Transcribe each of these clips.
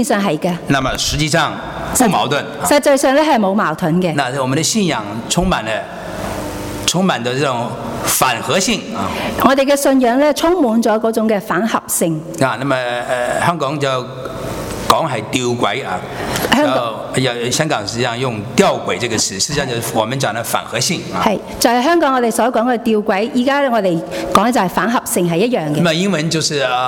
面上係嘅， 那麼實際上不矛盾。 實際上咧係冇矛盾嘅。 那我們的信仰充滿着這種反合性啊。 我哋嘅信仰咧充滿咗嗰種嘅反合性。 啊，那麼香港就講係吊詭啊。香港實際上用吊詭這個詞，實際上就是我們講的反合性啊。 係，就係香港我哋所講嘅吊詭，依家我哋講嘅就係反合性係一樣嘅。 那麼英文就是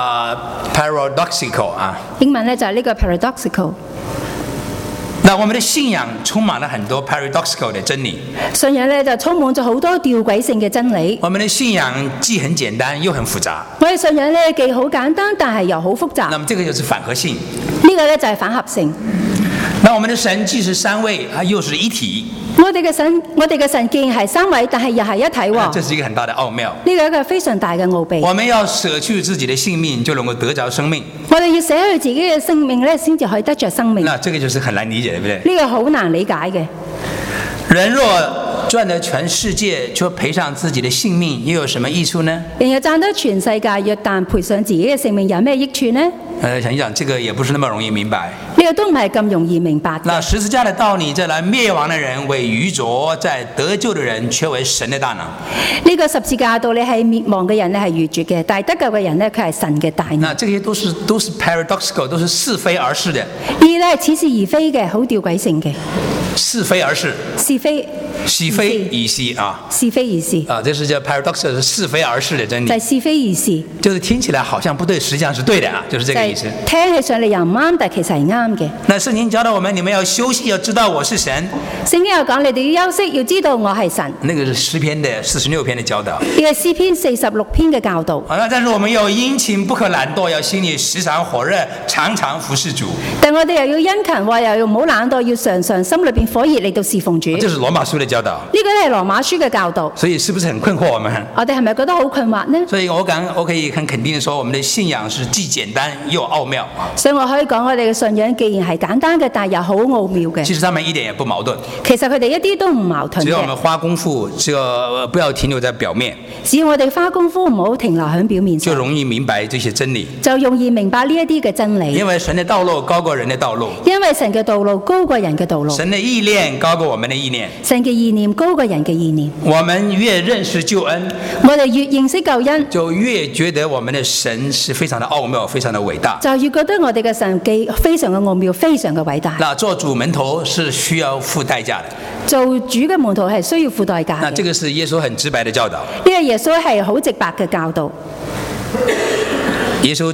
paradoxical 啊。 英文咧就係呢個 paradoxical。 那我們的信仰充滿了很多 paradoxical 的真理。 信仰咧就充滿咗好多吊詭性嘅真理。 我們的信仰既很簡單又很複雜。 我哋信仰咧既好簡單，但係又好複雜。 那麼這個就是反合性。 呢個咧就係反合性。 那我們的神既是三位，它又是一體。 我哋嘅神既然係三位，但係又係一體喎。 這是一個很大的奧妙。 呢個係一個非常大嘅奧秘。 我們要捨去自己的性命，就能夠得着生命。 我哋要捨去自己嘅生命咧，先至可以得着生命。 那這個就是很難理解，對不對？ 呢個好難理解嘅。 人若賺得全世界，卻賠上自己的性命，又有什麼益處呢？ 人又賺得全世界，若但賠上自己嘅性命，有咩益處呢？ 想一想，這個也不是那麼容易明白。 呢個都唔係咁容易明白。 那十字架的道理，在來滅亡的人為愚拙，在得救的人卻為神的大能。 呢個十字架道理係滅亡嘅人咧係愚拙嘅，但係得救嘅人咧佢係神嘅大能。 那這些都是 paradoxical， 都是是非而是的。 呢啲咧係似是而非嘅，好吊詭性嘅。 是非而是。 是非。 是非而是啊。 是非而是。 啊，這是叫 paradoxical， 是非而是的真理。 就係是非而是。 就是聽起來好像不對，實際上是對的啊，就是這個意思。 聽起上嚟又唔啱，但其實係啱嘅。 那聖經教導我們，你們要休息，要知道我是神。 聖經又講你哋要休息，要知道我係神。 那個是詩篇的46篇的教導。 呢個詩篇46篇嘅教導。 啊，但是我們要殷勤，不可懶惰，要心裡時常火熱，常常服侍主。 但我哋又要殷勤，話又要唔好懶惰，要常常心裏邊火熱嚟到侍奉主。 這是羅馬書的教導。 呢個咧係羅馬書嘅教導。 所以是不是很困惑我們？ 我哋係咪覺得好困惑呢？ 所以我可以很肯定地說，我們的信仰是既簡單又奧妙。 所以我可以講，我哋嘅信仰既然係簡單嘅，但係又好奧妙嘅。 其實他們一點也不矛盾。 其實佢哋一啲都唔矛盾嘅。 只要我們花功夫，不要停留在表面。 只要我哋花功夫，唔好停留喺表面上， 就容易明白這些真理。 就容易明白呢一啲嘅真理。 因為神的道路高過人的道路。 因為神嘅道路高過人嘅道路。 神的意念高過我們的意念。 神嘅意念高過人嘅意念。 我們越認識救恩， 我哋越認識救恩， 就越覺得我們的神是非常的奧妙，非常的偉大。 就越覺得我哋嘅神既非常嘅奧妙，非常嘅偉大。 那做主門徒是需要付代價的。 做主嘅門徒係需要付代價嘅。 那這個是耶穌很直白的教導。 呢個耶穌係好直白嘅教導。 耶穌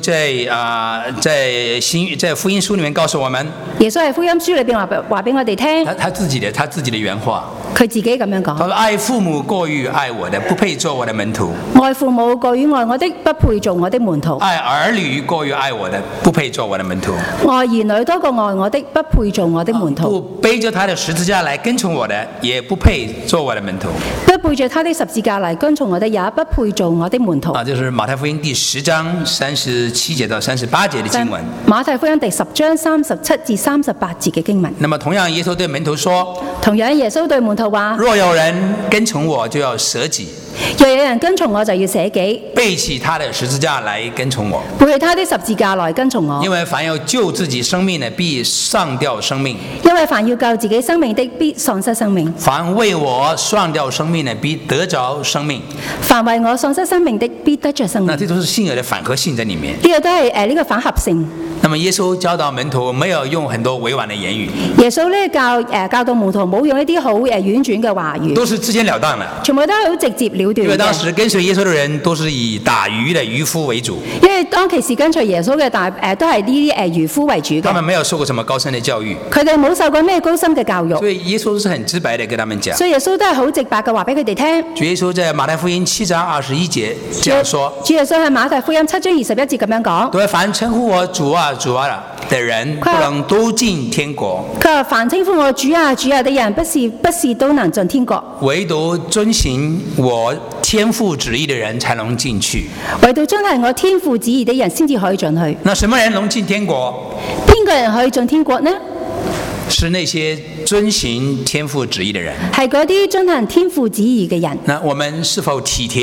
在福音書裡面告訴我們， 耶穌喺福音書裏邊話俾我哋聽， 他自己的原話， 佢自己咁樣講。 他說：愛父母過於愛我的，不配做我的門徒； 愛父母過於愛我的，不配做我的門徒； 愛兒女過於愛我的，不配做我的門徒； 愛兒女多過愛我的，不配做我的門徒； 不背着他的十字架來跟從我的，也不配做我的門徒； 不背着他的十字架來跟從我的，也不配做我的門徒。 就是馬太福音第10章37節到38節的經文。 馬太福音第10章37至38節嘅經文。 那麼同樣，耶穌對門徒說： 同樣耶穌對門徒話： 若有人跟從我，就要捨己； 若有人跟從我，就要捨己， 背起他的十字架來跟從我。 背起他的十字架來跟從我。 因為凡要救自己生命的，必喪掉生命； 因為凡要救自己生命的，必喪失生命； 凡為我喪掉生命的，必得着生命； 凡為我喪失生命的，必得着生命。 那這都是信仰的反合性在裡面。 呢個都係呢個反合性。 那麼耶穌教導門徒沒有用很多委婉的言語。 耶穌咧教導門徒冇用一啲好婉轉嘅話語， 都是直截了當的， 全部都係好直接了斷嘅。 因為當時跟隨耶穌的人都是以打魚的漁夫為主。 因為當其時跟隨耶穌嘅都係呢啲漁夫為主嘅。 他們沒有受過什麼高深的教育。 佢哋冇受過咩高深嘅教育。 所以耶穌是很直白的跟他們講。 所以耶穌都係好直白嘅話俾佢哋聽。 主耶穌在馬太福音7章21節這樣說： 主耶穌喺馬太福音7章21節咁樣講： 對，凡稱呼我主啊主啊的人，不能都進天國。 佢話：凡稱呼我主啊主啊的人，不是都能進天國。 唯獨遵行我天父旨意的人才能進去。 唯獨遵行我天父旨意的人先至可以進去。 那什麼人能進天國？ 邊個人可以進天國呢？ 是那些遵行天父旨意的人。 係嗰啲遵行天父旨意嘅人。 那我們是否體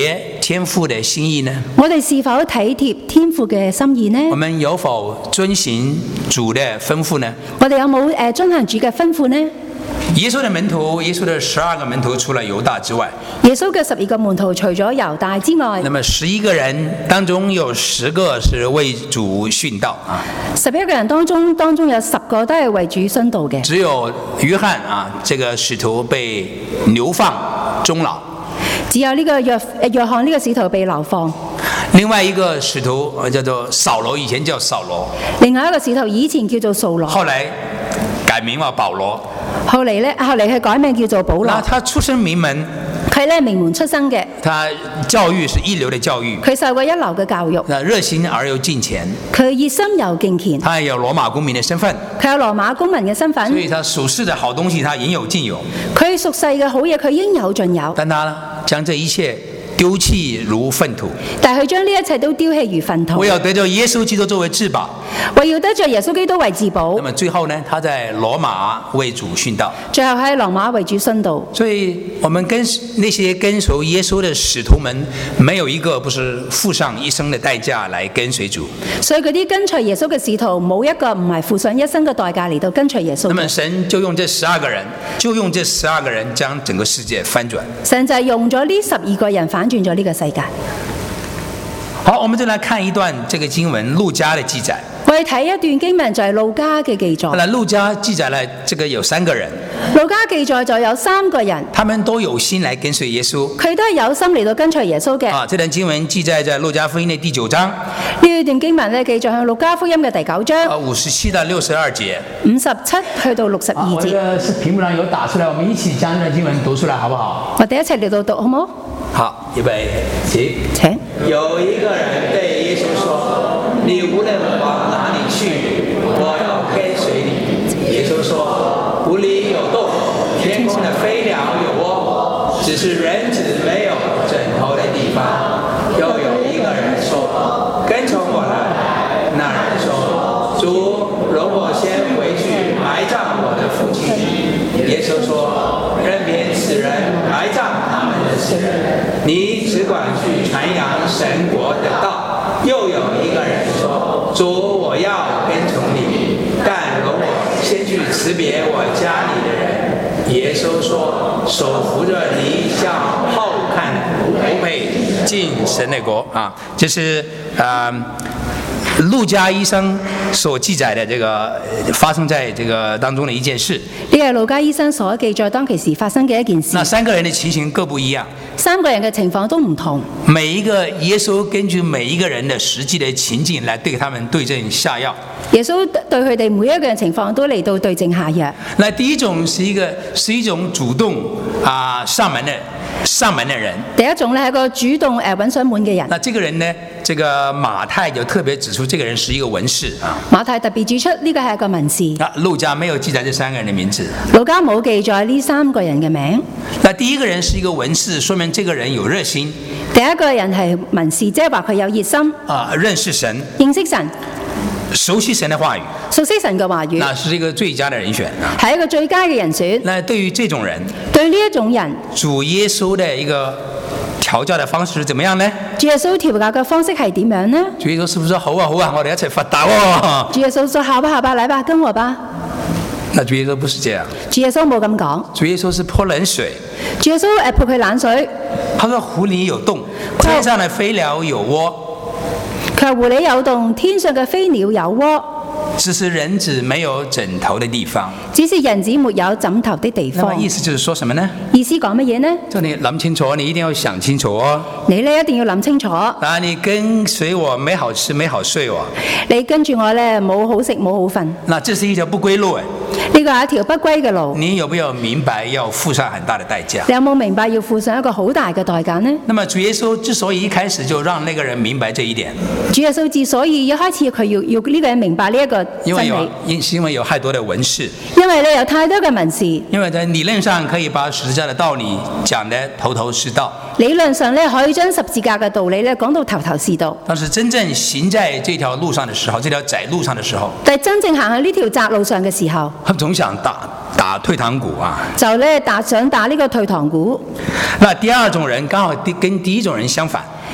天父的心意呢？ 我哋是否體貼天父嘅心意呢？ 我們有否遵行主的吩咐呢？ 我哋有冇遵行主嘅吩咐呢？ 耶穌的門徒，耶穌的12個門徒，除了猶大之外， 耶穌嘅12個門徒除咗猶大之外， 那麼11個人當中有10個是為主殉道啊。 11個人當中有10個都係為主殉道嘅。 只有約翰啊，這個使徒被流放終老。 只有呢個約翰呢個使徒被流放。 另外一個使徒叫做掃羅，以前叫掃羅。 另外一個使徒以前叫做掃羅， 後來改名為保羅。 後嚟佢改名叫做保羅。 他出身名門， 佢咧名門出身嘅， 他教育是一流的教育， 佢受過一流嘅教育， 熱心而又敬虔， 佢熱心又敬虔， 他有羅馬公民的身份， 佢有羅馬公民嘅身份， 所以他屬世的好東西他應有盡有， 佢屬世嘅好嘢佢應有盡有， 但他將這一切丟棄如糞土， 但係佢將呢一切都丟棄如糞土， 為要得着耶穌基督作為至寶， 為要得着耶穌基督為至寶。 那麼最後呢，他在羅馬為主殉道， 最後喺羅馬為主殉道。 所以我們那些跟隨耶穌的使徒們，沒有一個不是付上一生的代價來跟隨主。 所以嗰啲跟隨耶穌嘅使徒，冇一個唔係付上一生嘅代價嚟到跟隨耶穌。 那麼神就用這12個人將整個世界翻轉。 神就係用咗呢12個人反轉咗呢個世界。 好，我們就來看一段這個經文，路加的記載。 我哋睇一段經文就係路加嘅記載。 路加記載了這個有3個人。 路加記載就有3個人， 他們都有心來跟隨耶穌。 佢都係有心嚟到跟隨耶穌嘅。 這段經文記載在路加福音的第9章。 呢段經文咧記載喺路加福音嘅第9章。 57到62節。 57去到62節。 我這個是屏幕上有打出來，我們一起將這段經文讀出來，好不好？ 我哋一齊嚟到讀，好唔好？ 好，預備起。 請。 有一個人對耶穌說：你無論往哪裡去，我要跟隨你。耶穌說：湖裡有洞，天空的飛鳥有窩，只是人子沒有枕頭的地方。又有一個人說：跟從我來。那人說：主，容我先回去埋葬我的父親。耶穌說：任憑此人埋葬他們的死人，你只管去傳揚神國的道。又有一個人說：主，我要跟從你，但容我先去辭別我家裡的人。耶穌說：手扶着犁向後看，不配進神的國。這是路加醫生所記載的這個發生在這個當中的一件事。 呢個路加醫生所記載當其時發生嘅一件事。 那3個人的情形各不一樣。 3個人嘅情況都唔同。 每一個耶穌根據每一個人的實際的情境來對他們對症下藥。 耶穌對佢哋每一個人情況都嚟到對症下藥。 那第一種是一種主動上門的人。 第一種呢係一個主動揾上門嘅人。 那這個人呢，這個馬太就特別指出，這個人是一個文士啊。 馬太特別指出呢個係一個文士。 路加沒有記載這3個人的名字。 路加冇記載呢3個人嘅名。 那第一個人是一個文士，說明這個人有熱心。 第一個人係文士，即係話佢有熱心。 認識神。 認識神。 熟悉神的話語。 熟悉神嘅話語。 那是一個最佳的人選啊。 係一個最佳嘅人選。 那對於這種人。 對呢一種人。 主耶穌的一個調教的方式是怎麼樣呢？ 主耶穌調教嘅方式係點樣呢？ 主耶穌是不是說好啊好啊，我哋一齊發達喎？ 主耶穌說好吧好吧，來吧，跟我吧。 那主耶穌不是這樣。 主耶穌冇咁講。 主耶穌是潑冷水。 主耶穌潑佢冷水。 他說湖裡有洞，天上的飛鳥有窩。 佢話湖裡有洞，天上嘅飛鳥有窩。 只是人子沒有枕頭的地方。 只是人子沒有枕頭的地方。 那麼意思就是說什麼呢？ 意思講乜嘢呢？ 就你諗清楚，你一定要想清楚哦。 你呢一定要諗清楚。 你跟隨我，沒好吃，沒好睡哦。 你跟住我呢，冇好食，冇好瞓。 那這是一條不歸路誒。 呢個係一條不歸嘅路。 你有沒有明白要付上很大的代價？ 你有冇明白要付上一個好大嘅代價呢？ 那麼主耶穌之所以一開始就讓那個人明白這一點， 主耶穌之所以一開始佢要呢個人明白呢一個真理， 因為有太多的文士， 因為你有太多嘅文士， 因為在理論上可以把十字架的道理講得頭頭是道， 理論上咧可以將十字架嘅道理咧講到頭頭是道， 但是真正行在這條路上的時候，這條窄路上的時候， 但係真正行喺呢條窄路上嘅時候， 他總想打退堂鼓啊， 就咧想打呢個退堂鼓。 那第二種人剛好跟第一種人相反。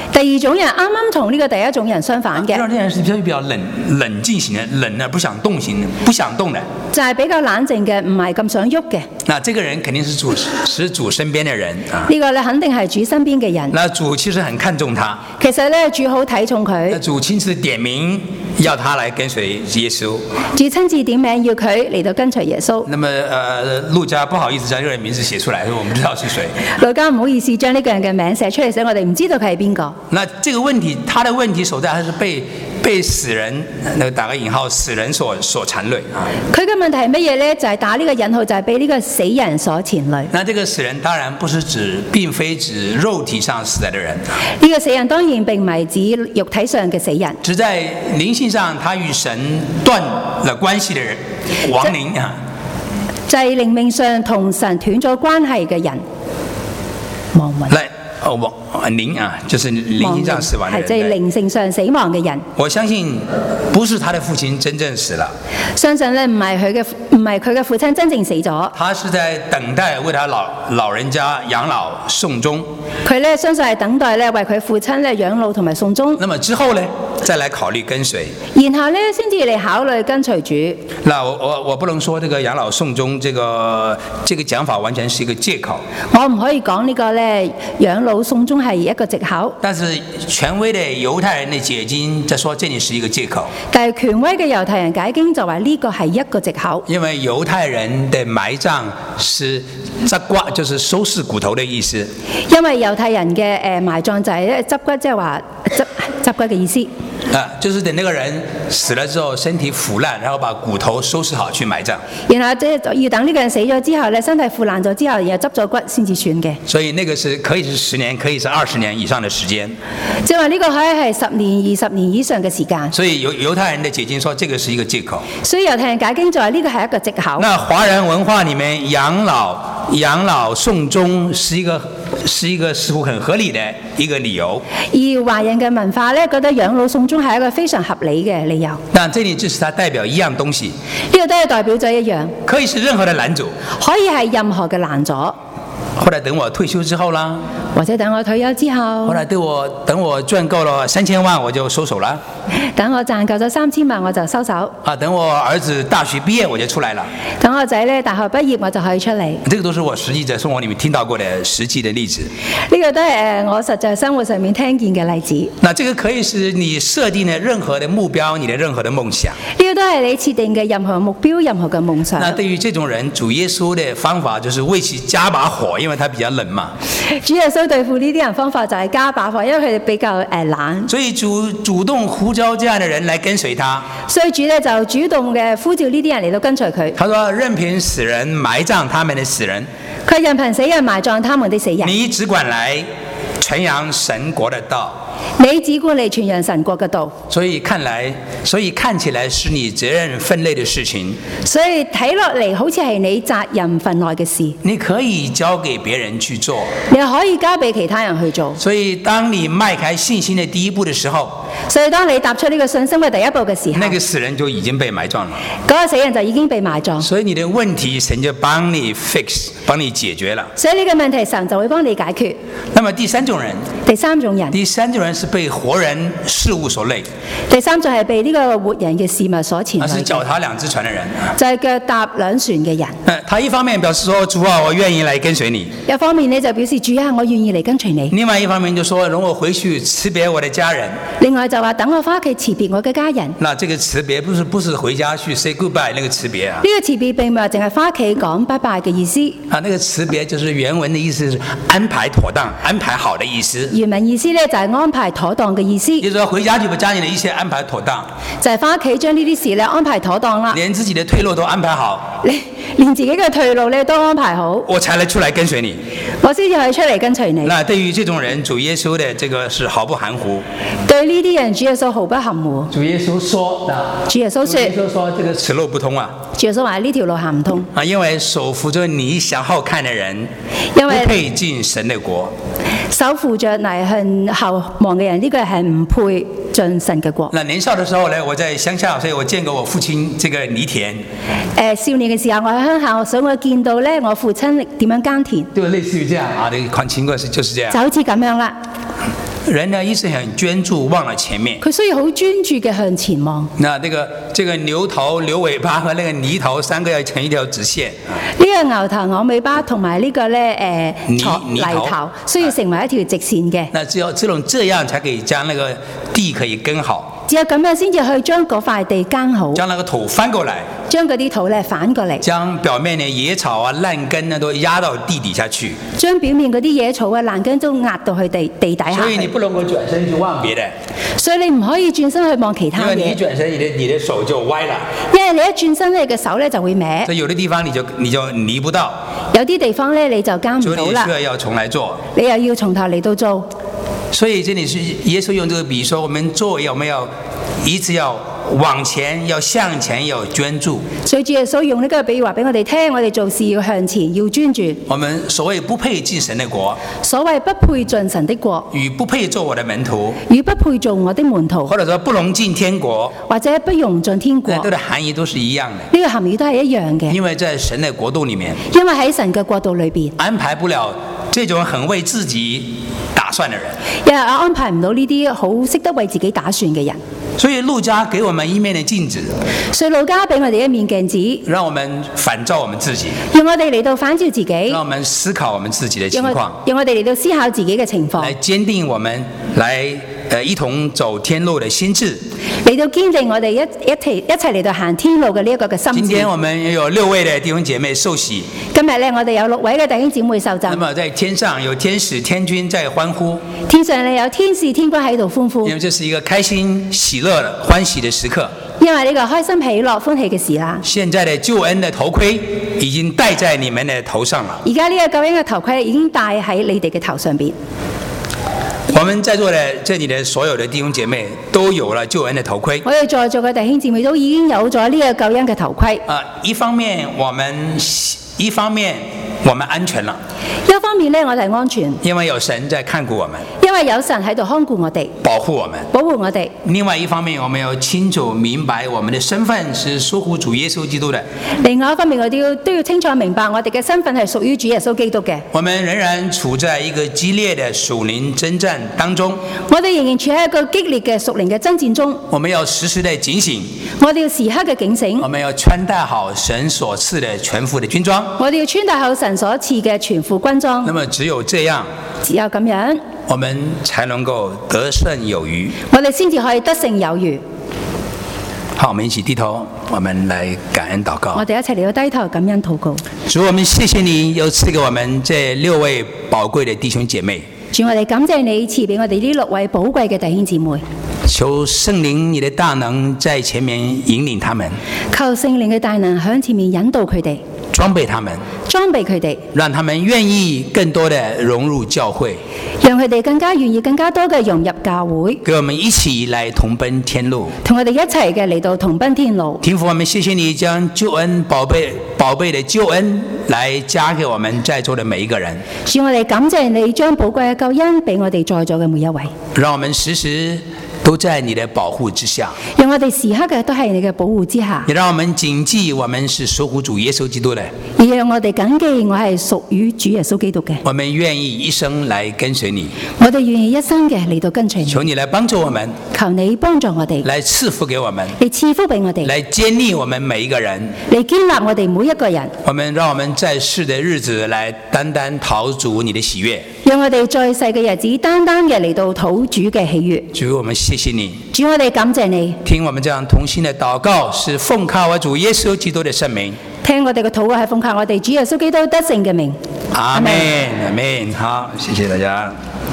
第二種人啱啱同呢個第一種人相反嘅， 第二種人是比較冷靜型的，冷而不想動型的，不想動的， 就係比較冷靜嘅，唔係咁想喐嘅。 那這個人肯定是主身邊的人啊。 呢個咧肯定係主身邊嘅人。 那主其實很看重他。 其實咧主好睇重佢。 那主親自點名要他來跟隨耶穌。 主親自點名要佢嚟到跟隨耶穌。 那麼路加不好意思將這個人名字寫出來，我們不知道是誰。 路加唔好意思將呢個人嘅名寫出嚟，所以我哋唔知道佢係邊個。 那這個問題，他的問題所在，他是被死人，那個打個引號，死人所纏累啊。 佢嘅問題係乜嘢呢？就係打呢個引號，就係被呢個死人所纏累。 那這個死人當然不是指，並非指肉體上死的人。 呢個死人當然並唔係指肉體上嘅死人， 只在靈性上，他與神斷了關係的人，亡靈啊。 就係靈命上同神斷咗關係嘅人，亡魂。 靈啊，就是靈性上死亡的人， 係即係靈性上死亡嘅人。 我相信不是他的父親真正死了， 相信咧唔係佢嘅父親真正死咗。 他是在等待為他老人家養老送終。 佢咧相信係等待咧為佢父親咧養老同埋送終。 那麼之後呢，再來考慮跟隨。 然後咧先至嚟考慮跟隨主。 那我不能說這個養老送終這個講法完全是一個借口。 我唔可以講呢個咧養老送終係一個藉口。 但是權威的猶太人的解經就說這裡是一個借口。 但係權威嘅猶太人解經就話呢個係一個藉口。 因為猶太人的埋葬是執骨，就是收拾骨頭的意思。 因為猶太人嘅埋葬就係執骨，即係話執骨嘅意思。 就是等那個人死了之後，身體腐爛，然後把骨頭收拾好去埋葬。 然後即係要等呢個人死咗之後咧，身體腐爛咗之後，然後執咗骨先至算嘅。 所以那個是可以是10年，可以是20年以上的時間。 即係話呢個可以係10年、20年以上嘅時間。 所以猶太人的解經說，這個是一個借口。 所以猶太人解經就話呢個係一個藉口。 那華人文化裡面養老送終是一個似乎很合理的一個理由。 而華人嘅文化咧，覺得養老送終係一個非常合理嘅理由。 但這裡就是它代表一樣東西。 呢個都係代表咗一樣。 可以是任何的攔阻。 可以係任何嘅攔阻。 後來等我退休之後啦， 或者等我退休之後， 後來等我賺夠了3000萬，我就收手了。 等我賺夠咗3000萬，我就收手。 等我兒子大學畢業，我就出來了。 等我仔咧大學畢業，我就可以出嚟。 這個都是我實際在生活裡面聽到過的實際的例子。 呢個都係我實在生活上面聽見嘅例子。 那這個可以是你設定的任何的目標，你的任何的夢想。 呢個都係你設定嘅任何目標、任何嘅夢想。 那對於這種人，主耶穌的方法就是為其加把火，因為他比較冷嘛。 主耶穌對付呢啲人方法就係加把火，因為佢哋比較冷。 所以主動呼召這樣的人來跟隨他。 所以主咧就主動嘅呼召呢啲人嚟到跟隨佢。 他說：任憑死人埋葬他們的死人。 佢任憑死人埋葬他們的死人。 你只管來傳揚神國的道。 你只管嚟傳揚神國嘅道。 所以看起來是你責任分內的事情。 所以睇落嚟好似係你責任分內嘅事。 你可以交給別人去做。 你可以交俾其他人去做。 所以當你邁開信心的第一步的時候， 所以當你踏出呢個信心嘅第一步嘅時候， 那個死人就已經被埋葬了。 嗰個死人就已經被埋葬。 所以你的問題神就幫你 fix， 幫你解決了。 所以呢個問題神就會幫你解決。 那麼第三種人是被活人事物所累。 第三種係被呢個活人嘅事物所纏累。 是腳踏兩隻船的人。 就係腳踏兩船嘅人。 他一方面表示說：主啊，我願意來跟隨你。 一方面呢就表示主啊，我願意嚟跟隨你。 另外一方面就說：容我回去辭別我的家人。 另外就話等我翻屋企辭別我嘅家人。 那這個辭別不是回家去 say goodbye 那個辭別啊。 呢個辭別並唔係淨係翻屋企講拜拜嘅意思。 那個辭別就是原文的意思是安排妥當、安排好的意思。 原文意思呢就係安排妥當嘅意思。 也就是說回家就把家裏的一切安排妥當。 就係翻屋企將呢啲事咧安排妥當啦。 連自己的退路都安排好。 連自己嘅退路咧都安排好。 我才能出來跟隨你。 我先至可以出嚟跟隨你。 那對於這種人，主耶穌的這個是毫不含糊。 對呢啲人，主耶穌毫不含糊。 主耶穌說： 主耶穌說這個此路不通啊。 主耶穌話呢條路行唔通。 因為手扶着你想好看的人，不配進神的國。 手扶着嚟向後望嘅人，呢個係唔配進神嘅國。 那年少的時候呢，我在鄉下，所以我見過我父親這個犁田。 少年嘅時候，我喺鄉下，所以我見到咧我父親點樣耕田。 就類似於這樣啊，這個情況就是這樣。 就好似咁樣啦。 人呢一直很专注，忘了前面。 佢需要好專注嘅向前望。 那这个牛頭、牛尾巴和那個泥頭三個要成一條直線。 呢個牛頭、牛尾巴同埋呢個咧泥頭需要成為一條直線嘅。 那只有這樣才可以將那個地可以耕好。 只有咁樣先至去將嗰塊地耕好。 將那個土翻過來。 將嗰啲土咧反過嚟。 將表面嘅野草啊、爛根呢都壓到地底下去。 將表面嗰啲野草啊、爛根都壓到去地底下。 所以你不能夠轉身去望別的。 所以你唔可以轉身去望其他嘢。 因為你一轉身，你的手就歪了。 因為你一轉身，你嘅手咧就會歪。 所以有啲地方你就離不到。 有啲地方咧你就耕唔到啦。 所以你需要重來做。 你又要從頭嚟到做。 所以這裡是耶穌用這個比喻說，我們做我們要一直要往前，要向前，要專注。 所以主耶穌用呢個比喻話俾我哋聽，我哋做事要向前，要專注。 我們所謂不配進神的國， 所謂不配進神的國， 與不配做我的門徒， 與不配做我的門徒， 或者說不容進天國， 或者不容進天國， 這個含義都是一樣的。 呢個含義都係一樣嘅。 因為在神的國度裡面， 因為喺神嘅國度裏邊， 安排不了這種很為自己打算的人， 因為安排唔到呢啲好識得為自己打算嘅人。 所以路加給我們一面的鏡子， 所以路加俾我哋一面鏡子， 讓我們反照我們自己， 讓我哋嚟到反照自己， 讓我們思考我們自己的情況， 讓我哋嚟到思考自己嘅情況， 來堅定我們來一同走天路的心志， 嚟到堅定我哋一齊嚟到行天路嘅呢一個嘅心志。 今天我們有6位的弟兄姐妹受洗， 今日咧我哋有6位嘅弟兄姊妹受浸。 那麼在天上有天使天軍在歡呼， 天上咧有天使天軍喺度歡呼， 因為這是一個開心喜樂的歡喜的時刻。 因為呢個開心喜樂歡喜嘅事啦。 現在的救恩的頭盔已經戴在你們的頭上了。 而家呢個救恩嘅頭盔已經戴喺你哋嘅頭上邊。 我們在座的這裡的所有的弟兄姐妹都有了救恩的頭盔。 我哋在座嘅弟兄姊妹都已經有咗呢個救恩嘅頭盔。 一方面我們安全了。 一方面呢，我哋安全， 因為有神在看顧我們， 因為有神喺度看顧我哋， 保護我們， 保護我哋。 另外一方面，我們要清楚明白我們的身份是屬乎主耶穌基督的。 另外一方面，我哋都要清楚明白我哋嘅身份係屬於主耶穌基督嘅。 我們仍然處在一個激烈的屬靈征戰當中。 我哋仍然處喺一個激烈嘅屬靈嘅爭戰中。 我們要時時的警醒。 我哋要時刻嘅警醒。 我們要穿戴好神所賜的全副的軍裝。 我哋要穿戴好神所賜嘅全副軍裝。 那麼只有這樣， 只有咁樣， 我們才能夠得勝有餘。 我哋先至可以得勝有餘。 好，我們一起低頭，我們來感恩禱告。 我哋一齊嚟到低頭感恩禱告。 主，我們謝謝你又賜給我們這6位寶貴的弟兄姐妹。 主，我哋感謝你賜俾我哋呢6位寶貴嘅弟兄姊妹。 求聖靈你的大能在前面引領他們。 求聖靈嘅大能響前面引導佢哋。 裝備他們，讓他們願意更多的融入教會， 讓佢哋更加願意更加多嘅融入教會， 給我們一起來同奔天路， 同我哋一齊嘅嚟到同奔天路。 天父，我們謝謝你將救恩寶貝的救恩來加給我們在座的每一個人。 主，我哋感謝你將寶貴嘅救恩俾我哋在座嘅每一位， 讓我們時時都在你的保護之下， 讓我哋時刻嘅都喺你嘅保護之下， 也讓我們謹記我們是屬乎主耶穌基督的， 而讓我哋謹記我係屬於主耶穌基督嘅。 我們願意一生來跟隨你， 我哋願意一生嘅嚟到跟隨你。 求你來幫助我們， 求你幫助我哋， 來賜福給我們， 你賜福俾我哋， 來建立我們每一個人， 嚟建立我哋每一個人。 讓我們在世的日子來單單討主你的喜悅， 讓我哋在世嘅日子單單嘅嚟到討主嘅喜悅。 主，我們謝謝你， 主，我哋感謝你， 聽我們這樣同心的禱告，是奉靠我主耶穌基督的聖名。 聽我哋嘅禱告係奉靠我哋主耶穌基督得勝嘅名。 阿們，阿們。好，謝謝大家。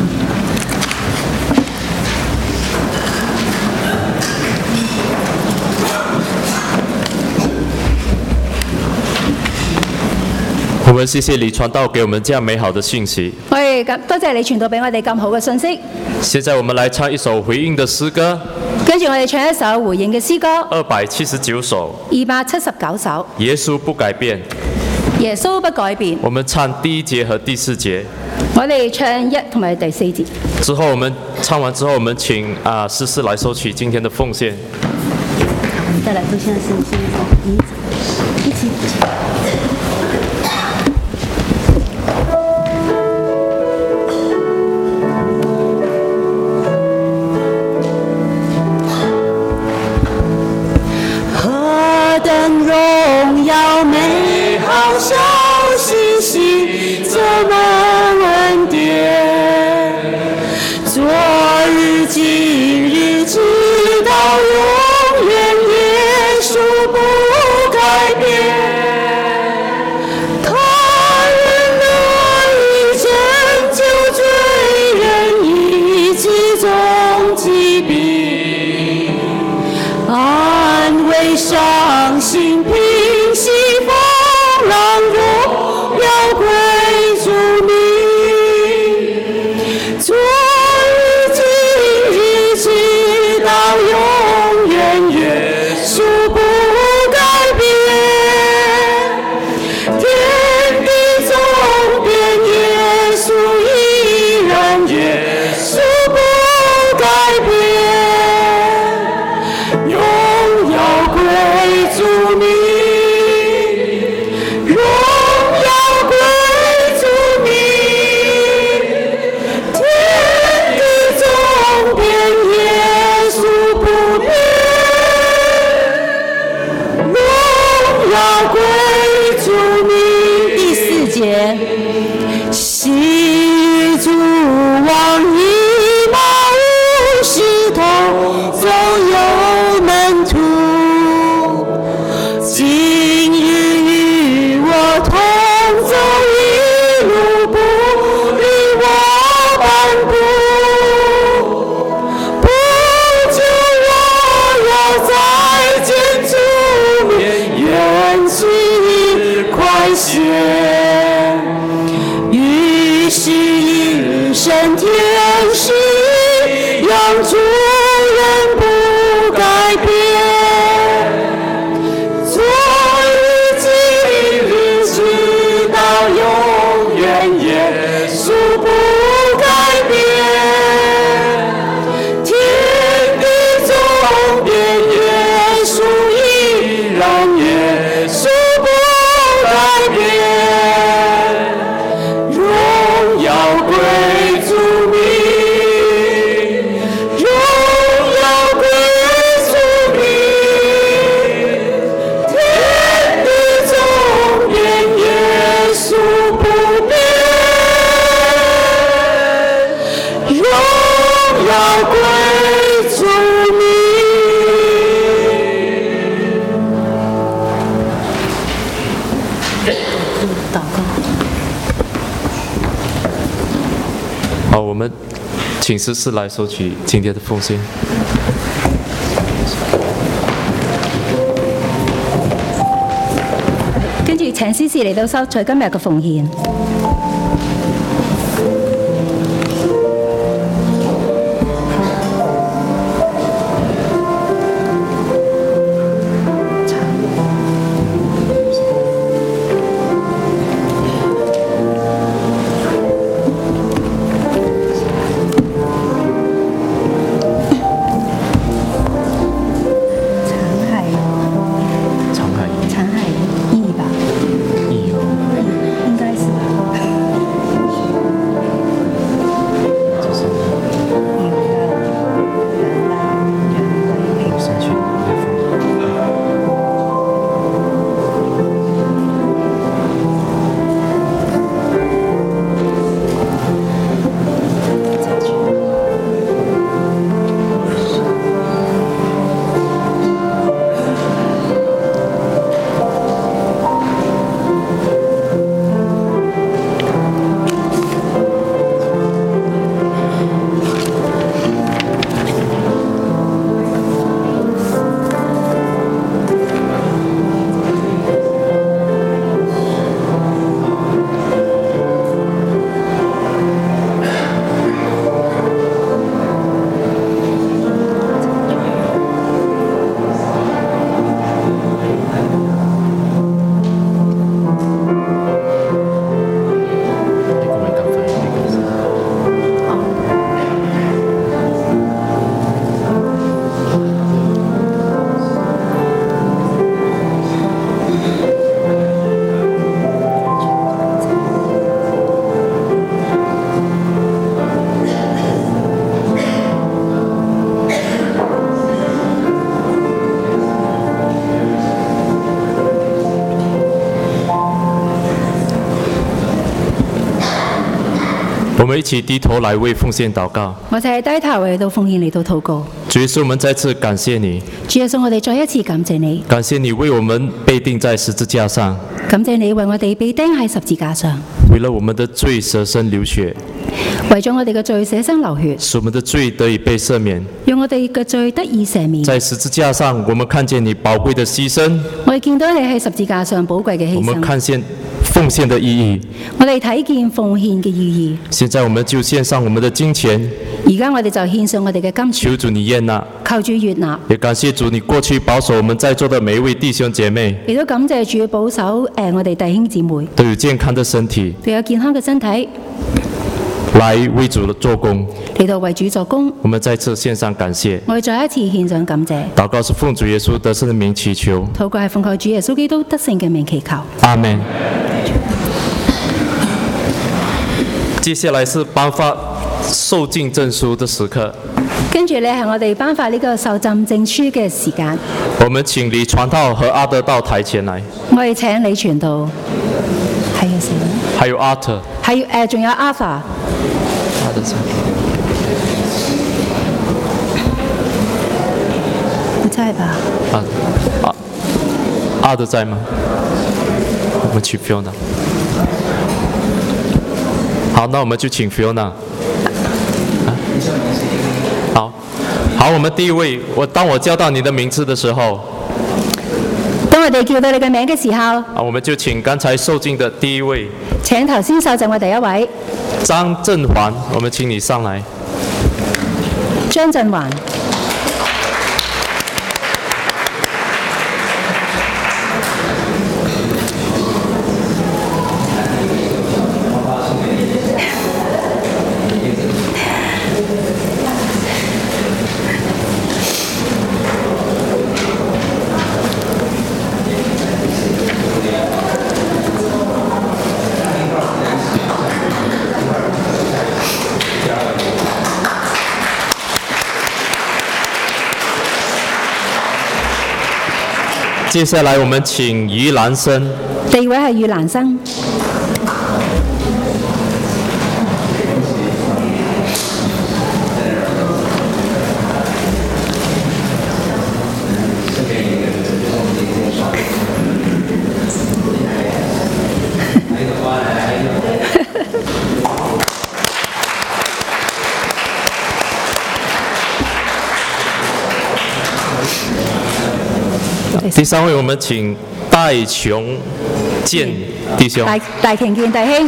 我們謝謝你傳道給我們這樣美好的信息。 我哋多謝你傳道俾我哋咁好嘅信息。 現在我們來唱一首回應的詩歌。 跟住我哋唱一首回應嘅詩歌。 279首。 279首。 耶穌不改變。 耶穌不改變。 我們唱第1節和第4節。 我哋唱1同埋第4節。 之後我們唱完之後，我們請詩詩來收取今天的奉獻。 再來，都現在一起。 见。于是一生天使永驻人不改变，昨日今日直到永远，耶稣不改变。天地总变，耶稣依然，耶稣不改变。荣耀归主名，荣耀归主名。天地总变，耶稣不变。荣耀归主名。 祷告。 好，我们请诗诗来收取今天的奉献。 跟住請司事嚟到收取今日嘅奉獻。橙係2吧？應該是吧？ 我们一起低头来为奉献祷告。 我哋係低頭嚟到奉獻嚟到禱告。 主耶穌，我們再次感謝你， 主耶穌，我哋再一次感謝你， 感謝你為我們被釘在十字架上， 感謝你為我哋被釘喺十字架上， 為了我們的罪捨身流血， 為咗我哋嘅罪捨身流血， 使我們的罪得以被赦免。 讓我哋嘅罪得以赦免。 在十字架上，我們看見你寶貴的犧牲， 我哋見到你喺十字架上寶貴嘅犧我們牲， 看見奉獻的意義。 我哋睇見奉獻嘅意義。 現在我們就獻上我們的金錢， 而家我哋就獻上我哋嘅金錢， 求主你悅納， 求主悅納。 也感謝主你過去保守我們在座的每一位弟兄姐妹， 亦都感謝主保守我哋弟兄姊妹都有健康的身體， 都有健康嘅身體， 來為主做工。 嚟到為主作工。 我們再次獻上感謝， 我哋再一次獻上感謝。 禱告是奉主耶穌得勝的名祈求， 禱告係奉靠主耶穌基督得勝嘅名祈求。 阿門。接下來是頒發受浸證書的時刻， 跟住咧係我哋頒發呢個受浸證書嘅時間。 我們請李傳道和阿德到台前來， 我哋請李傳道，係有誰咧？ 還有阿特， 係仲有 Arthur， 阿德在， 不在吧？ 阿德在嗎？我們請 Fiona。好，那我們就請 Fiona。好，我們第一位，當我叫到你的名字的時候， 當我哋叫到你嘅名嘅時候， 我們就請剛才受浸的第一位請頭先受浸嘅第一位張振環，我們請你上來。 張振環。 接下來我們請于蘭生。 第二位係于蘭生。 第三位，我們請戴瓊健弟兄。 大瓊健弟兄。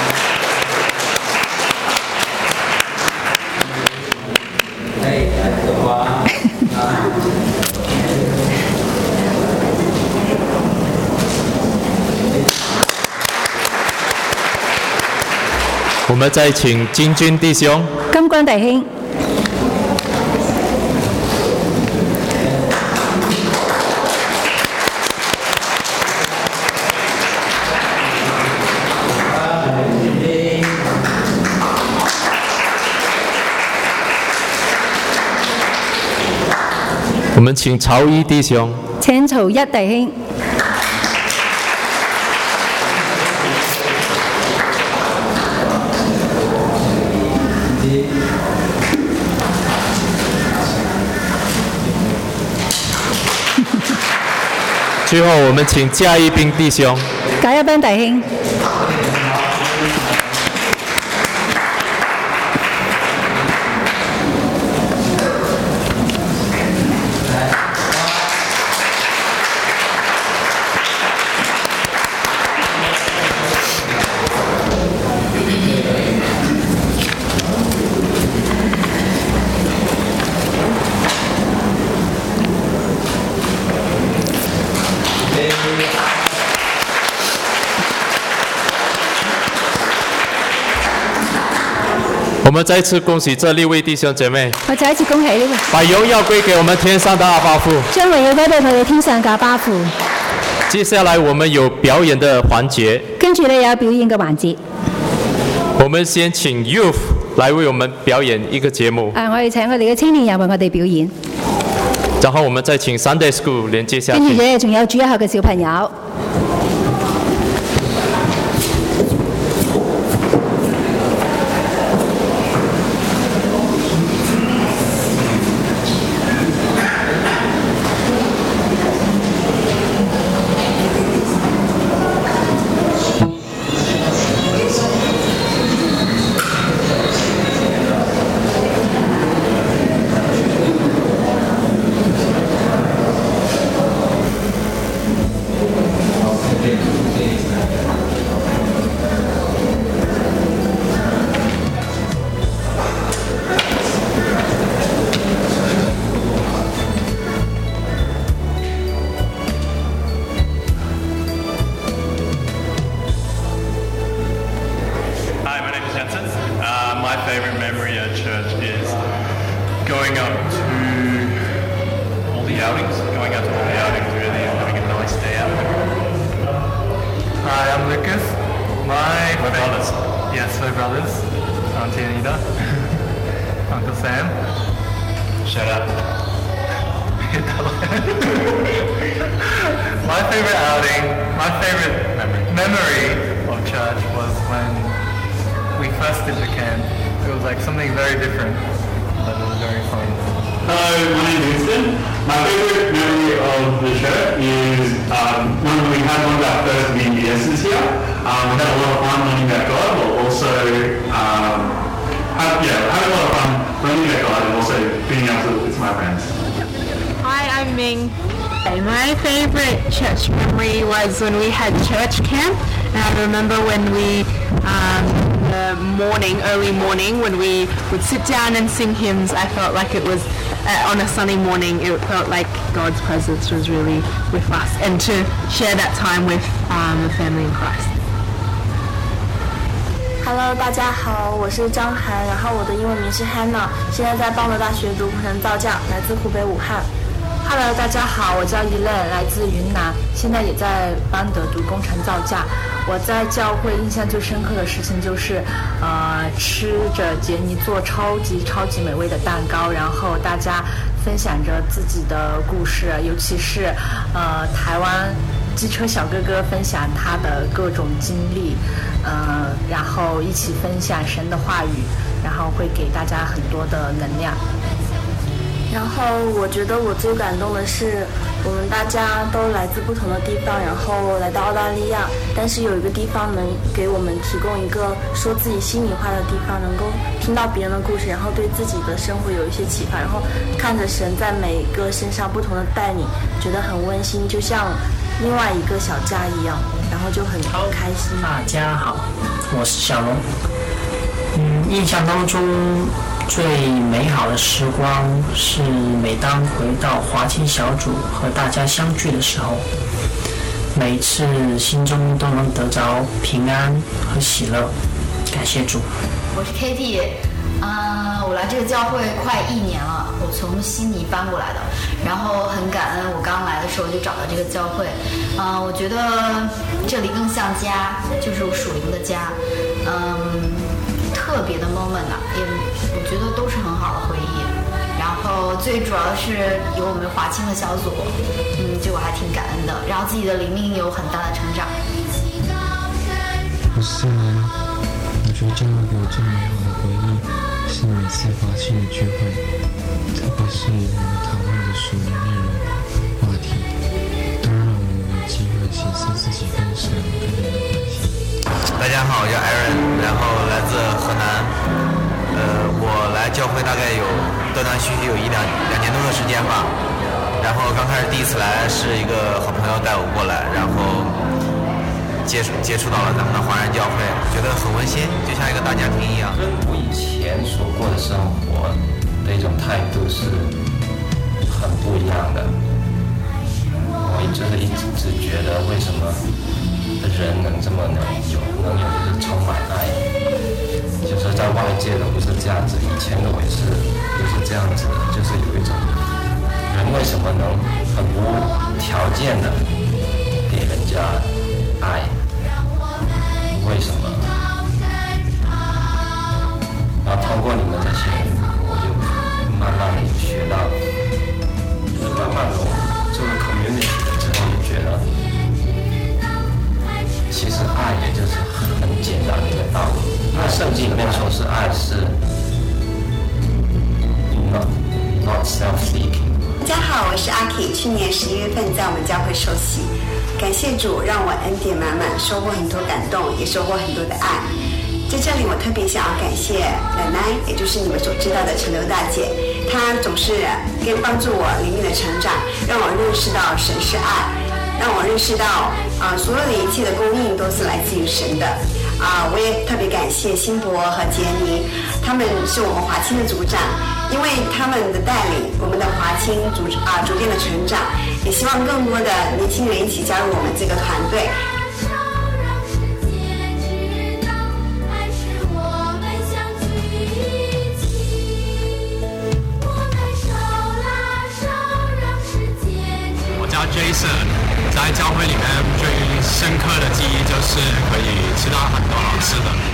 我們再請金軍弟兄。 金軍弟兄。 我們請曹一弟兄。 請曹一弟兄。 最後，我們請嘉一斌弟兄。 嘉一斌弟兄。 我們再次恭喜這6位弟兄姐妹。 我再一次恭喜呢位。 把榮耀歸給我們天上的阿爸父。 將榮耀歸俾佢哋天上嘅阿爸父。 接下來我們有表演的環節。 跟住你有表演嘅環節。 我們先請 Youth 來為我們表演一個節目。 我哋請我哋嘅青年人為我哋表演。 然後我們再請 Sunday School 連接下去。 跟住咧，仲有主日學嘅小朋友。 My favorite church memory was when we had church camp, and I remember when we, the morning, early morning, when we would sit down and sing hymns. I felt like it was on a sunny morning. It felt like God's presence was really with us, and to share that time with the family in Christ. Hello， 大家好，我是张涵，然后我的英文名是 Hannah， 现在在邦德大学读工程造价，来自湖北武汉。Hello， 大家好，我叫 Elaine， 来自云南，现在也在邦德读工程造价。我在教会印象最深刻的事情就是，吃着杰尼做超级美味的蛋糕，然后大家分享着自己的故事，尤其是台湾机车小哥哥分享他的各种经历，然后一起分享神的话语，然后会给大家很多的能量。然后我觉得我最感动的是，我们大家都来自不同的地方，然后来到澳大利亚，但是有一个地方能给我们提供一个说自己心里话的地方，能够听到别人的故事，然后对自己的生活有一些启发，然后看着神在每个身上不同的带领，觉得很温馨，就像另外一个小家一样，然后就很开心。 大家好，我是小龙。印象当中最美好的时光是每当回到华清小组和大家相聚的时候，每一次心中都能得着平安和喜乐。感谢主。 我是 Katie， 我来这个教会快1年了，我从悉尼搬过来的，然后很感恩我刚来的时候就找到这个教会，我觉得这里更像家，就是我属灵的家，特别的 moment 也我觉得都是很好的回忆，然后最主要的是有我们华清的小组，这我还挺感恩的，然后自己的灵命有很大的成长。 我是我觉得教会给我最美好的回忆是每次华清的聚会，特别是我们讨论的属灵内容话题，都让我有机会显示自己跟神跟人的关系。 大家好，我叫 Aaron， 然后来自河南。我来教会大概有断断续续有两年多的时间吧。然后刚开始第一次来是一个好朋友带我过来，然后接触到了咱们的华人教会，觉得很温馨，就像一个大家庭一样。 跟我以前所过的生活的一种态度是很不一样的。我就是一直觉得为什么人能这么能有就是充满爱，就是在外界的不是这样子，以前的我也是这样子的，就是有一种人为什么能很无条件的给人家爱，为什么？然后通过你们这些，我就慢慢的学到，就是慢慢的这个 community 之后就觉得。其实爱也就是很简单的一个道理，因为圣经里面说是爱是 not self-seeking。 大家好，我是阿 K， 去年11月份在我们教会受洗，感谢主让我恩典满满，收获很多感动，也收获很多的爱。在这里我特别想要感谢奶奶，也就是你们所知道的陈刘大姐，她总是帮助我灵命的成长，让我认识到神是爱，让我认识到所有的一切的供应都是来自于神的。我也特别感谢辛博和杰尼，他们是我们华清的组长，因为他们的带领，我们的华清逐渐的成长，也希望更多的年轻人一起加入我们这个团队。 我叫 Jason， 在教会里面最深刻的记忆就是可以吃到很多好吃的。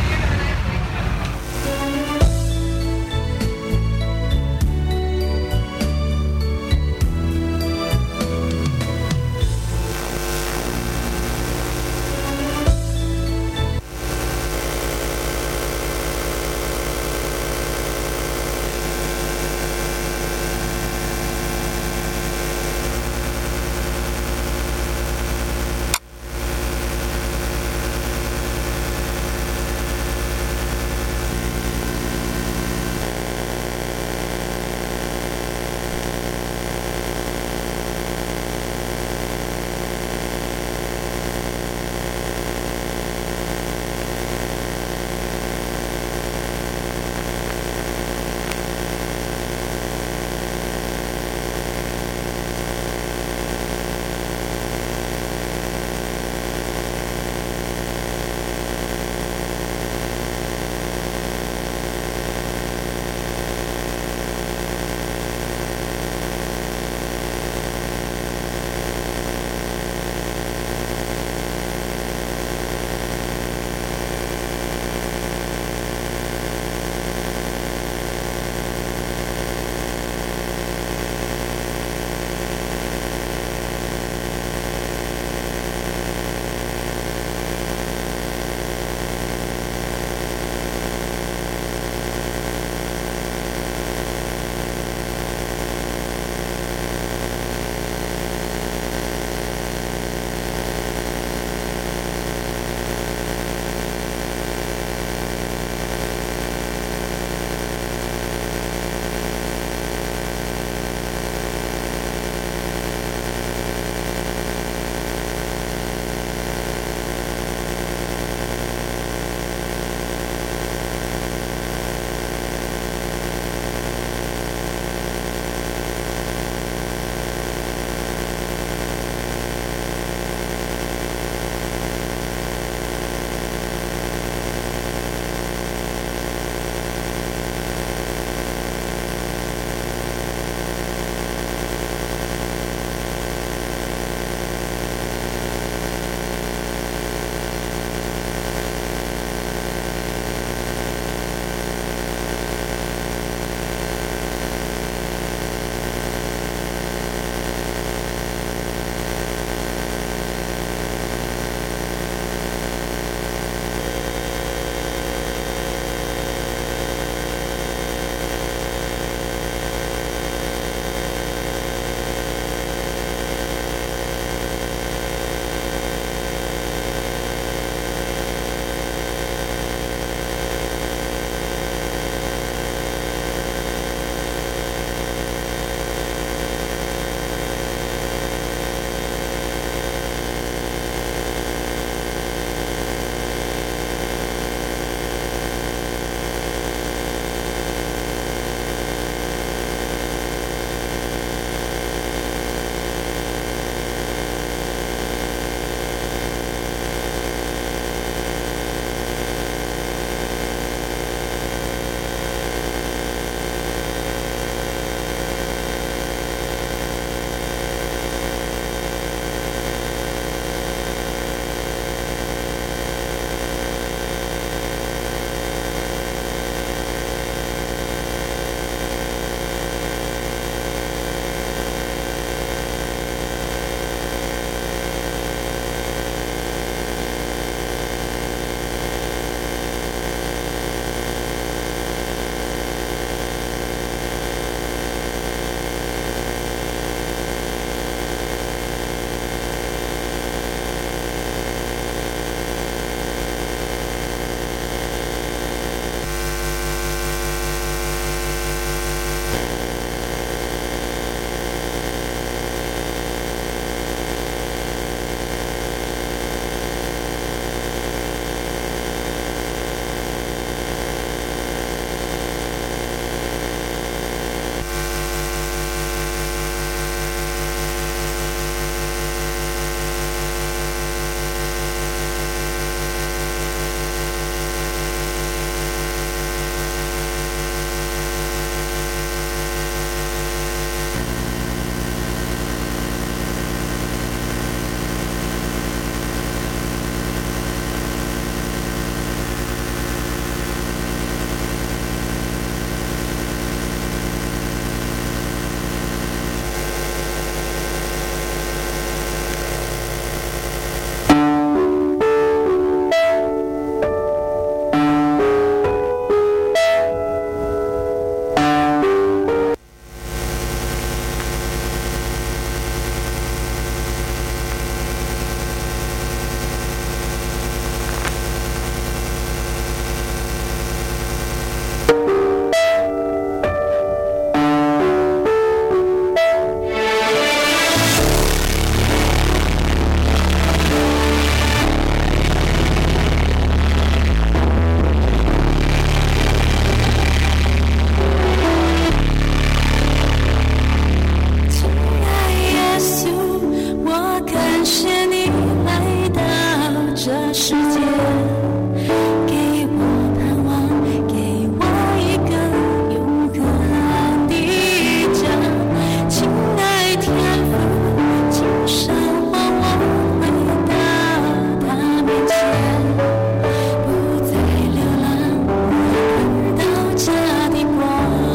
世界，给我盼望，给我一个永恒的家。亲爱天父，今生换我回到他面前，不再流浪，回到家的光。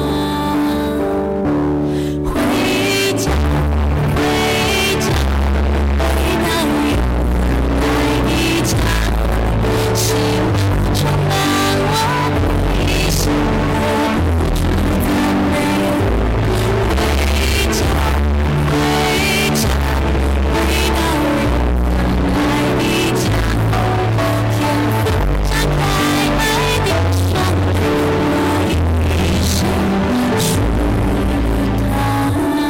回家，回家，回到永恒爱的家。希望充满我一生的赞美。回家，回家，回到永恒爱的家。天父张开爱的双臂，我一生属于他。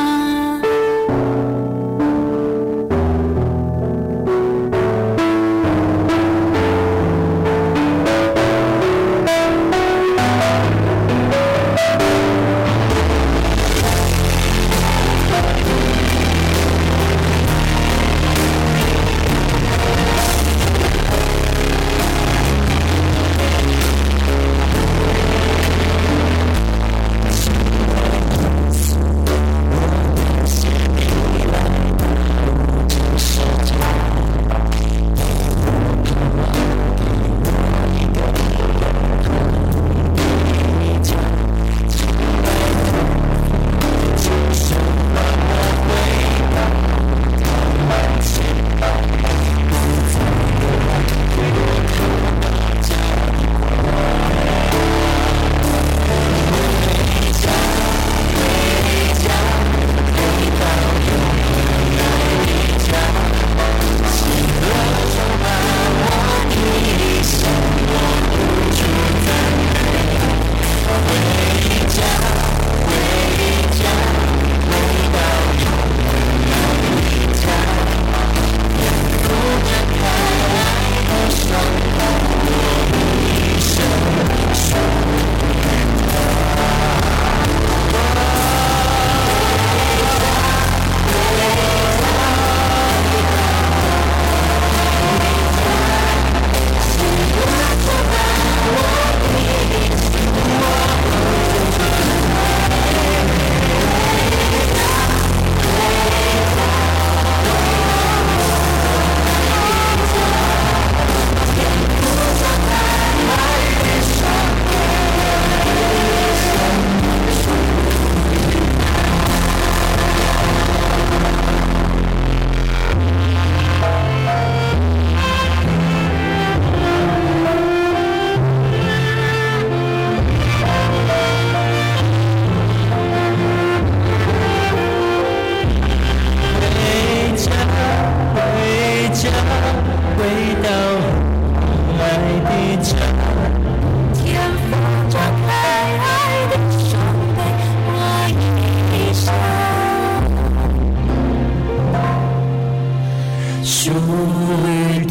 属于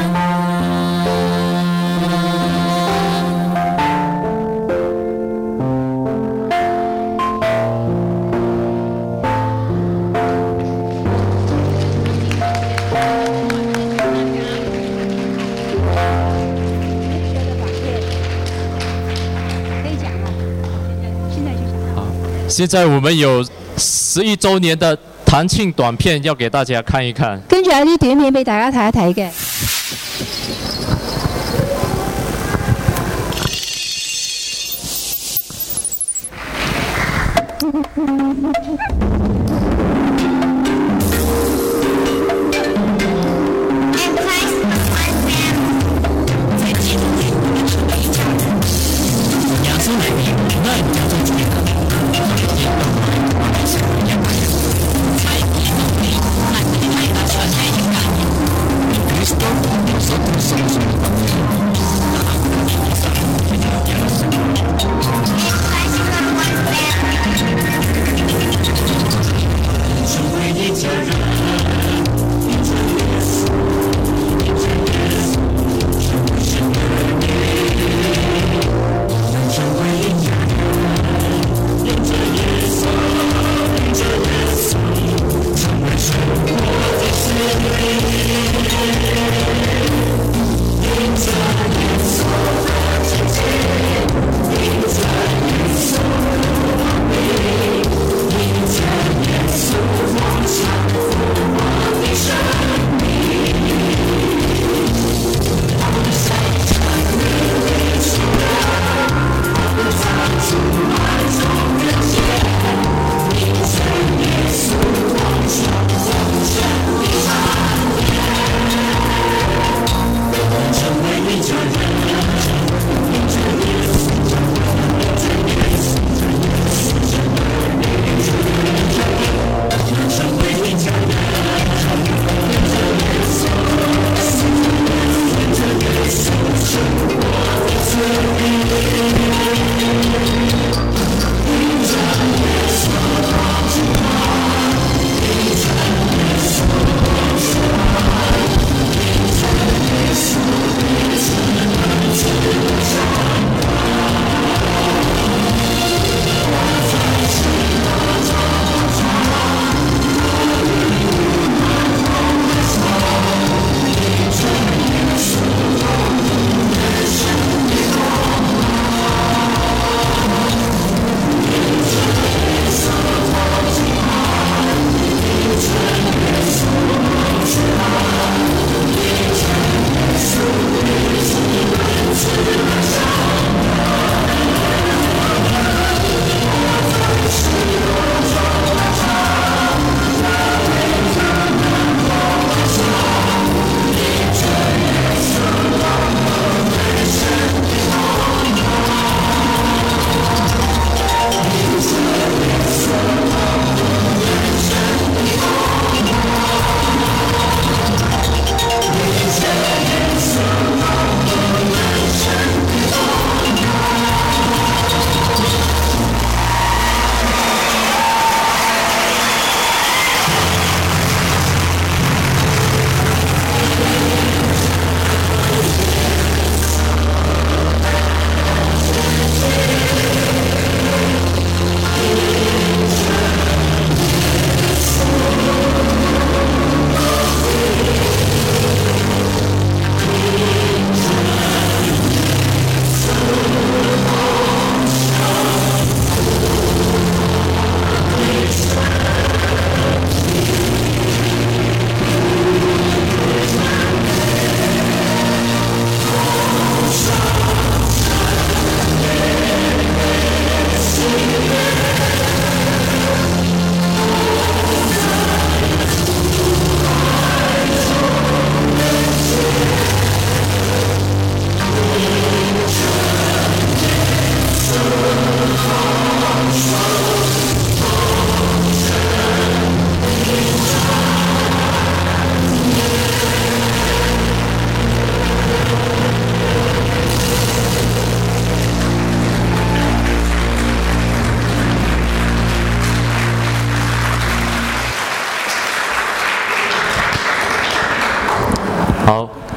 现在我们有11周年的彈慶短片要給大家看一看。 跟住有啲短片俾大家睇一睇嘅。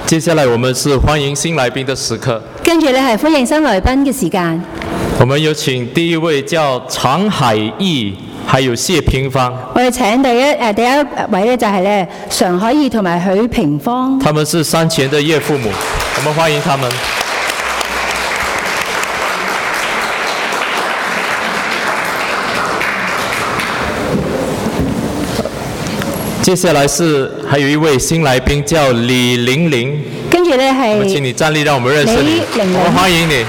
接下來我們是歡迎新來賓的時刻。 跟住咧係歡迎新來賓嘅時間。 我們有請第一位叫常海義，還有謝平芳。 我哋請第一位咧就係咧常海義同埋許平芳。 他們是生前的岳父母，我們歡迎他們。接下來是還有一位新來賓叫李玲玲， 跟住咧係， 我請你站立，讓我們認識你，我們歡迎你。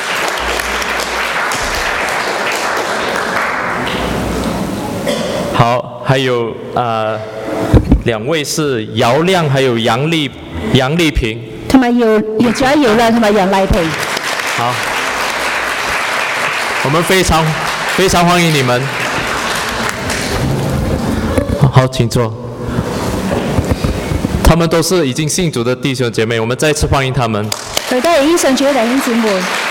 好，還有兩位是姚亮，還有楊麗萍， 同埋仲有姚亮同埋楊麗萍。 好，我們非常歡迎你們。好，請坐。他們都是已經信主的弟兄姐妹，我們再次歡迎他們。 佢都係已經信主嘅弟兄姊妹。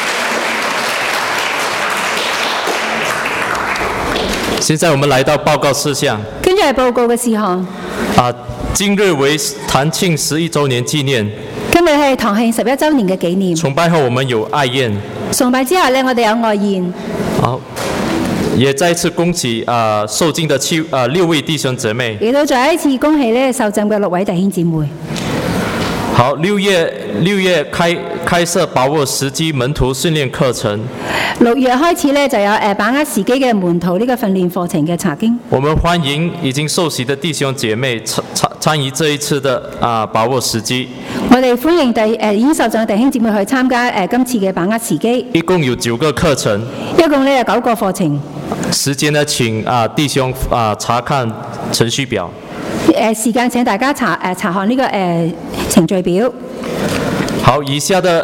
現在我們來到報告事項。 跟住係報告嘅事項。 今日為堂慶11週年紀念。 今日係堂慶11週年嘅紀念。 崇拜後我們有愛宴。 崇拜之後呢，我哋有愛宴。 好。也再次恭喜受浸的6位弟兄姊妹。亦都再一次恭喜呢受浸嘅6位弟兄姊妹。 好，6月開設把握時機門徒訓練課程。 6月開始呢就有把握時機嘅門徒呢個訓練課程嘅查經。 我們歡迎已經受洗的弟兄姐妹參與這一次的把握時機。 我哋歡迎已經受浸嘅弟兄姊妹去參加今次嘅把握時機。 一共有9個課程。 一共呢有9個課程。 時間呢請弟兄查看程序表。 時間請大家查看呢個程序表。 好，以下的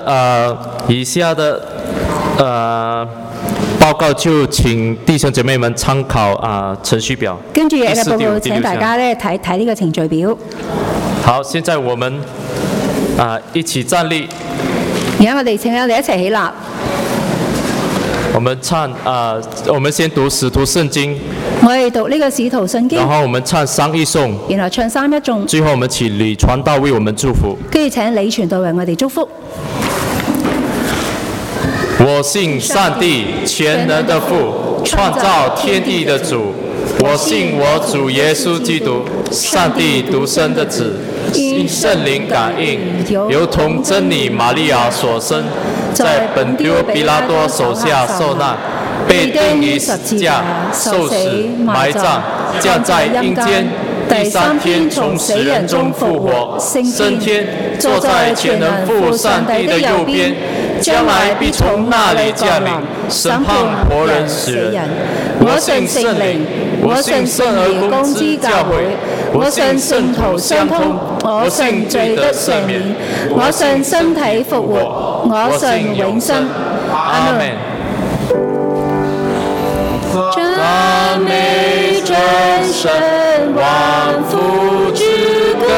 報告就請弟兄姐妹們參考程序表。 跟住嘅報告請大家咧睇呢個程序表。 好，現在我們一起站立。 而家我哋請我哋一齊起立。 我們先讀使徒聖經。 我哋讀呢個使徒聖經。 然後我們唱三一頌。 然後唱三一頌。 最後我們請李傳道為我們祝福。 跟住請李傳道為我哋祝福。 我信上帝全能的父，創造天地的主。我信我主耶穌基督，上帝獨生的子，因聖靈感應，由同真理瑪利亞所生，在本丟彼拉多手下受難，被釘於十字架，受死，埋葬，降在陰間，第3天從死人中復活，升天，坐在全能父上帝的右邊，將來必從那裡降臨，審判活人死人。我信聖靈，我信聖而公之教會，我信聖徒相通，我信罪得赦免，我信身體復活，我信永生。阿們。讚美真神萬福之歌，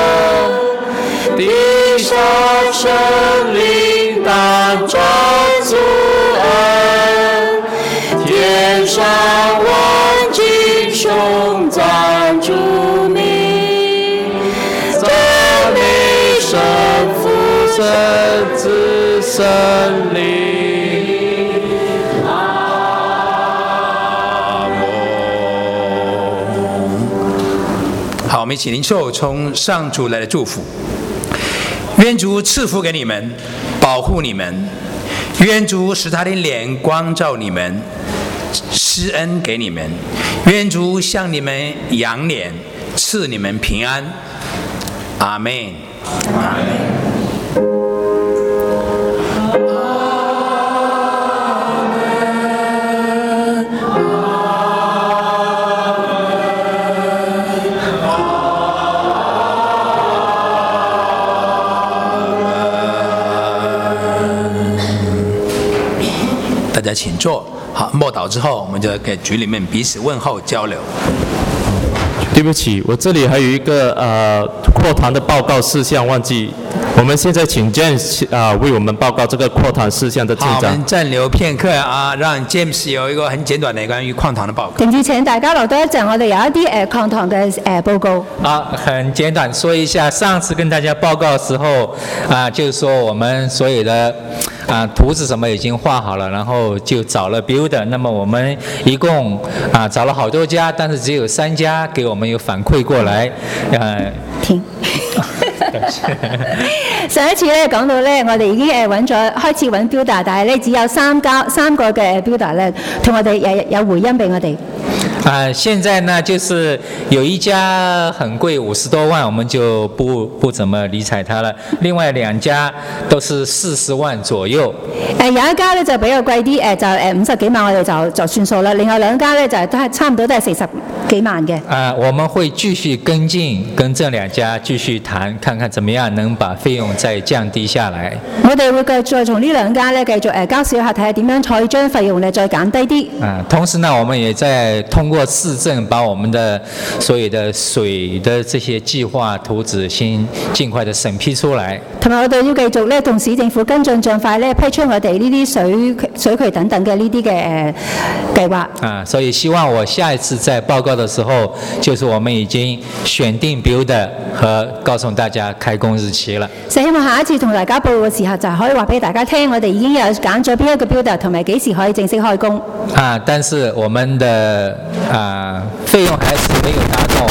地上生靈當作主恩，天上萬軍頌讚主名，讚美神父聖子聖靈。 好，我們一起領受從上主來的祝福。願主賜福給你們，保護你們；願主使他的臉光照你們，施恩給你們；願主向你們揚臉，賜你們平安。阿們。阿們。大家請坐。好，默禱之後，我們就給局裡面彼此問候交流。 對不起，我這裡還有一個擴堂的報告事項忘記我们现在請 James 為我們報告這個擴堂事項的進好，我展们。暫留片刻啊，讓 James 有一個很簡短的關於礦堂的報告。 停住請大家留多一陣，我哋有一啲礦堂嘅報告。 很簡短說一下，上次跟大家報告的時候就是說我們所有的圖紙什麼已經畫好了，然後就找了 builder。那麼我們一共找了好多家，但是只有3家給我們有反饋過來。 停。上一次咧講到咧，我哋已經開始揾 builder，但係咧只有3個嘅 builder 咧同我哋有回音俾我哋。 現在呢，就是有一家很貴，50多萬，我們就不怎麼理睬它了。另外2家都是40萬左右。 有一家咧就比較貴啲，就50幾萬，我哋就算數啦。另外2家咧就都係差唔多都係40幾萬嘅。 我們會繼續跟進，跟這2家繼續談，看看怎麼樣能把費用再降低下來。 我哋會再從呢2家咧繼續交涉下，睇下點樣可以將費用咧再減低啲。 同時呢，我們也在通過市政把我們的所有的水的這些計劃圖紙先盡快的審批出來。 同埋我哋要繼續咧同市政府跟進，盡快咧批出我哋呢啲水渠等等嘅呢啲嘅計劃。 所以希望我下一次在報告的時候，就是我們已經選定 builder 和告訴大家開工日期了。 所以希望下一次同大家報告嘅時候，就可以話俾大家聽，我哋已經有揀咗邊一個 builder，同埋幾時可以正式開工。 但是我們的費用還是沒有達到我